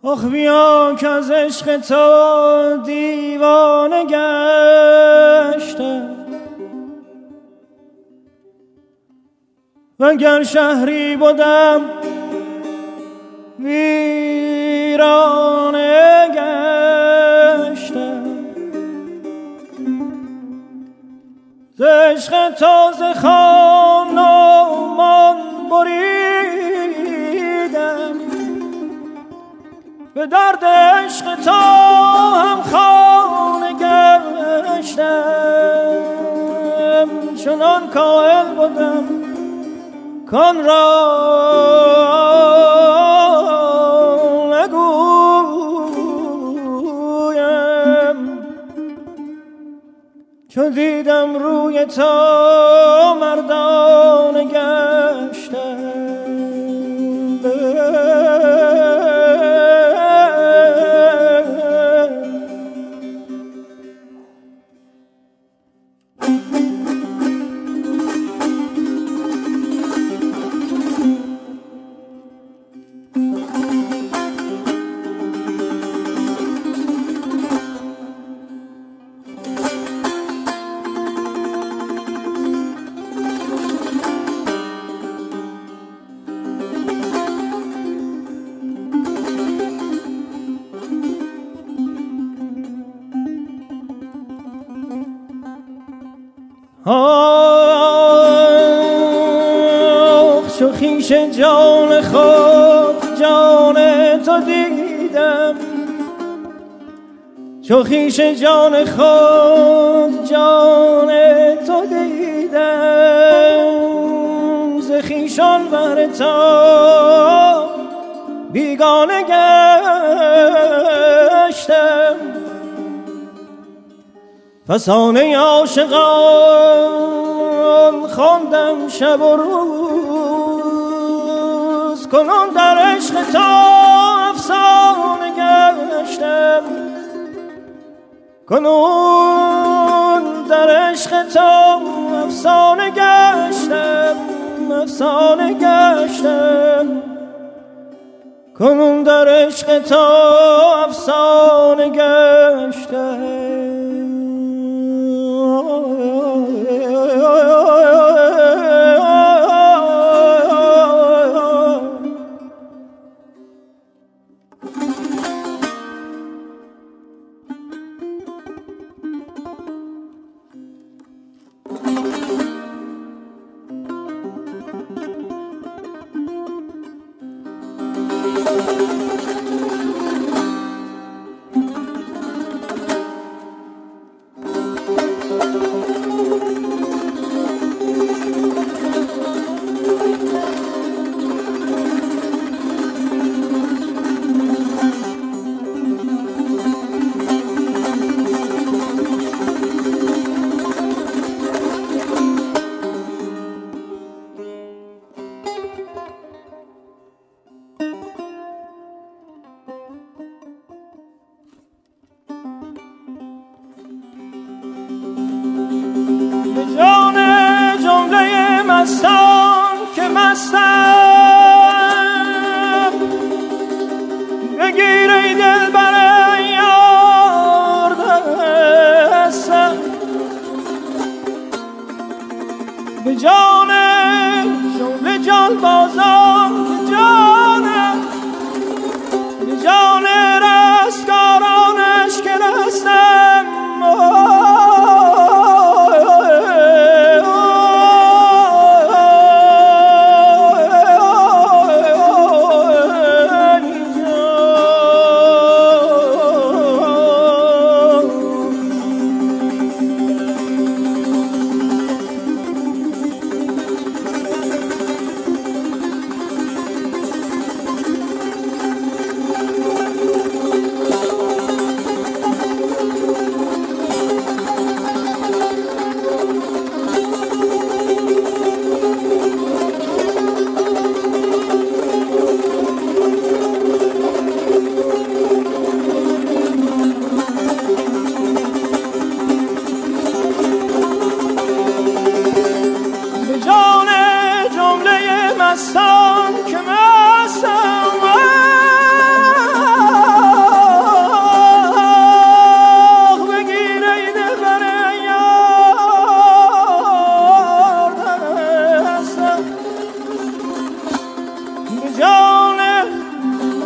آخ بیا که از عشق تو دیوانه گشتم، وگر شهری بودم ویرانه گشتم. ز عشق تو ز خان و مان بریدم، به درد عشق تو هم خانه گشتم. چنان کائل بودم کان را نگویم، چو دیدم روی تو مردانه گشتم. آخ چو خویش جان خود جان تو دیدم، چو خویش جان خود جان تو دیدم، ز خویشان بهر تو بیگانه گشتم. فسانه عاشقان خواندم شب و روز، کنون در عشق تو افسانه گشتم، کنون در عشق تو افسانه گشتم، افسانه گشتم، کنون در عشق تو افسانه گشتم. جان جمله مستان که مستم، بگیر ای دلبر یار دستم. به جان جمله جان بازان که جانم، به جان رستگارانش که رستم.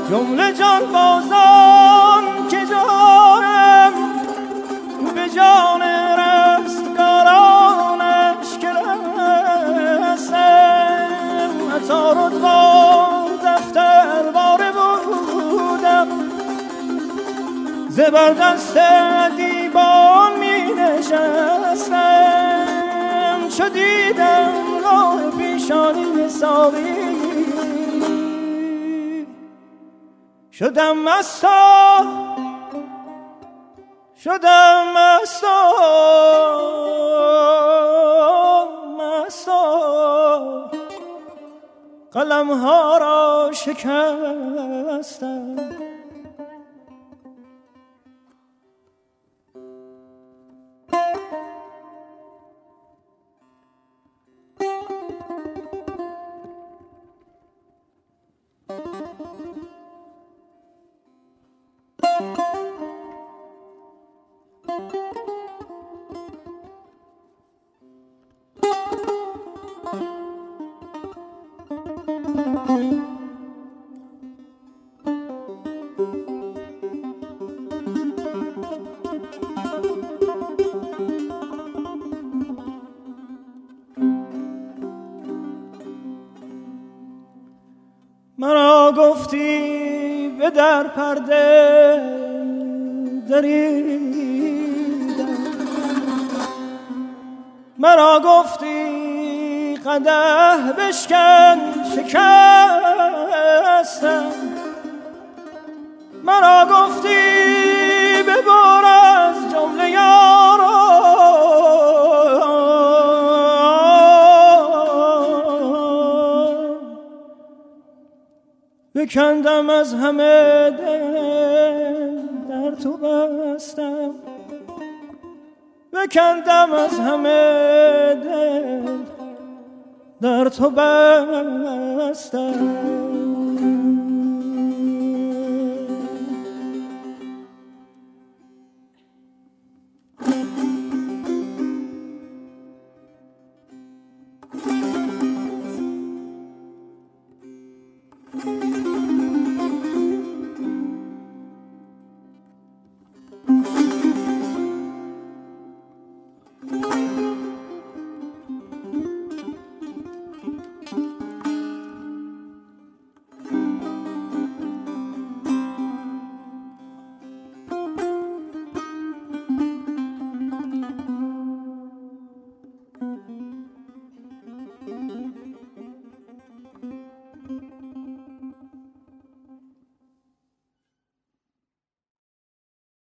جمله جان بازان که جانم به جان رستگارانش که رسم عطار و دفتر باره بودم زبر دست دیبان می نشستم چو دیدم راه پیشانی ساقی شدم مستا قلم ها را شکستم مرا گفتی به در پرده دریدم مرا گفتی قدح بشکن شکستم مرا گفتی ببر از جمله یاران بکندم از همه دل در تو بستم بکندم از همه دل در تو بستم